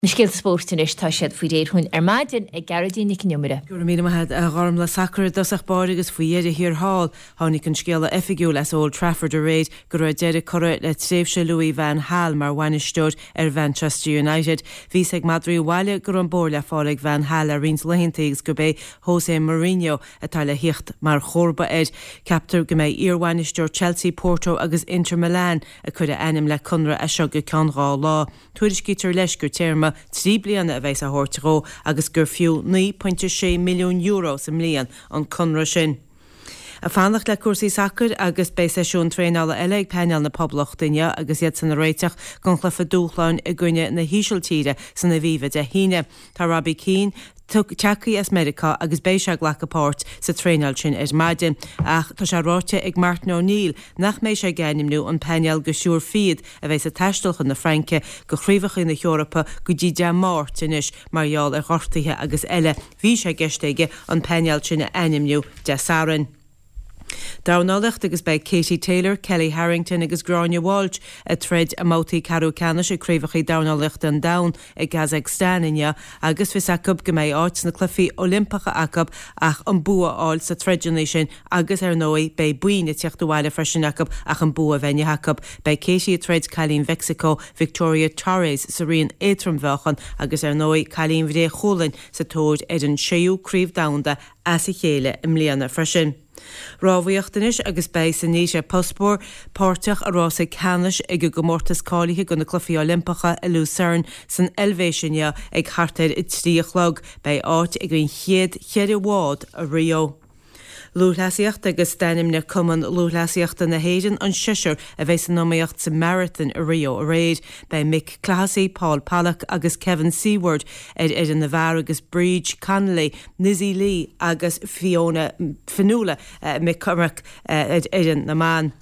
Scéal spóirtin is tá siad faoi réir hún maidin ag garadín ag numara. Gúir mí had a gharm le sacr dosach bárigus faoi éidir hir hall tháinig an scéal effigiúil as Old Trafford a réid gur deidir corra le tréimhse Louis van Gaal mar bhainisteoid Manchester United. Bhís ag Madriú bhaile gur an bór le fálaigh Van Gaal a rins lehéntaigh go bé José Mourinho atá le hiocht mar chorba captar go méid iarhainisteoir Chelsea, Porto agus Inter Milan a chud a enim le cunra a seo go ceanrá lá. Tuairis gítar leis gur téirma 3 bliana a bheits a thuirteró agus gur fiú 9.6 milliún euro sa mbliain an cunra sin. A fannach le cuasaí sacr agus bé seisiún tréála eile ag peáil na poblach duine agus iad san na réiteach gan chlufa dúchláin i gcuine na hísealtíre san na bhíomh de híine. Tá Robbie Keane teacaí as Medica agus béise ghlachapát sa tréáil sin maidin ach tá sé ráte ag Martin O'Neill nach méid sé ggéanimnú an peáil go siúr fiad a bheits a teistilchan na Franke go chríomhach na Eorpa go dtí de máirt inis marall a ghortaithe agus eile bhí sé geisteige an peáil sin animniú de saran. Dánálacht agus bei Katie Taylor, Kelly Harrington agus Grania Walsh a tred a mátaí carú canis a críomhachaí dánálacht an dain ag Kazakhstan inne agus fis acab go méid áit na clufií Olympacha acab ach an bua áil sa tredjana sin agus nói bei buine teachtaháile freisin acab ach an bua bhaine acab bei Katie a tred Cailín Mexico, Victoria Torres sa rion étramhechan agus nói Cailín Bhré Cholin sa tóid an séú críomh damda as i chéile im mbliana freisin. Rábhaíochtanis agus bei san níos pospór páirteach a rása canis ag go mórtas cáiliche go na clufií Olympacha i Lucerne san elvéisine ag chartaid i tríochlog bei áit ag an chéad bhád a Rio. Lúthleasaíocht agus denim na cuman lúthleasaíochta na héidir an siseir a bheits an nóíocht sa marathon a Rio a réid bei Mick Classy, Paul Pallock agus Kevin Seward an na bhar agus Bríd Connolly, Nizzy Lee agus Fiona Fanula McCormack na man.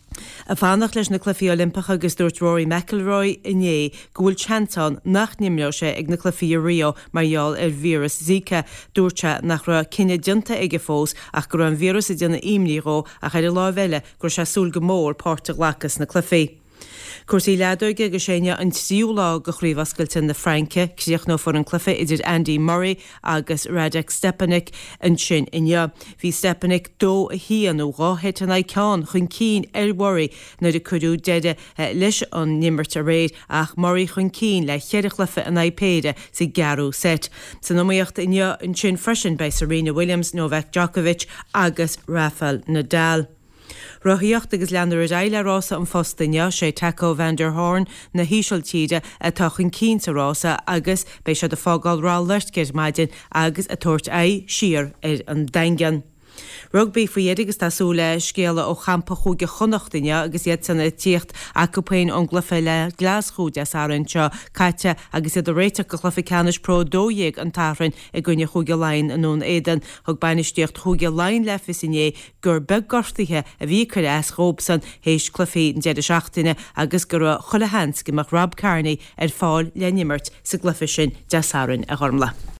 A fannach leis na clufií Olympacha agus dúirt Rory McIlroy inné gúil chantan nach nimleo sé ag na clufií Rio marall vírus Zika dúirte nach ra cinenne dinta ige fós ach gur an vírus a dina imlíró a chaidir láhheile gur se súl go mór páirte lachas na clufií. Cuasaí leadóige go séine an tíúlá go chríomhascailta na Franke, cíoch nó for an clufa idir Andy Murray agus Radek Stepanek an sin inne. Bhí Stepanek dó a híanú ráhéit an ceán chun cín Worry na de cudú deide leis an nimmert a réid ach Murray chun cín le cheirich lefa an iPéide sa garú set. San nóíocht inne an sin freisin bei Serena Williams, Novak Djokovic agus Rafael Nadal. Rothíocht agus leanar eile rása an fostaine sé Taco van der Horn na hísealtíide a tachan cín sa rása agus bei se de fágáil rá leirtgeir maidin agus a tuairt siar an daingan. Rugby faoi agus tásúla scéala ó champa chuúge chonachtaine agus iad sanna tíocht acupéin an glufa le Glasgow de sáranseo caite agus iad a réiteach go chluficanis pro dóhéag an tárann i gcuine chuúge lein anún éan thug bainisteocht chuúge lein lefis inné gur beg gortaithe a bhí chuir as Robson hééis clufií an 17 agus gur chola hens gimach Rob Carney fáil le nimmert sa glufa sin de sárann a ghormla.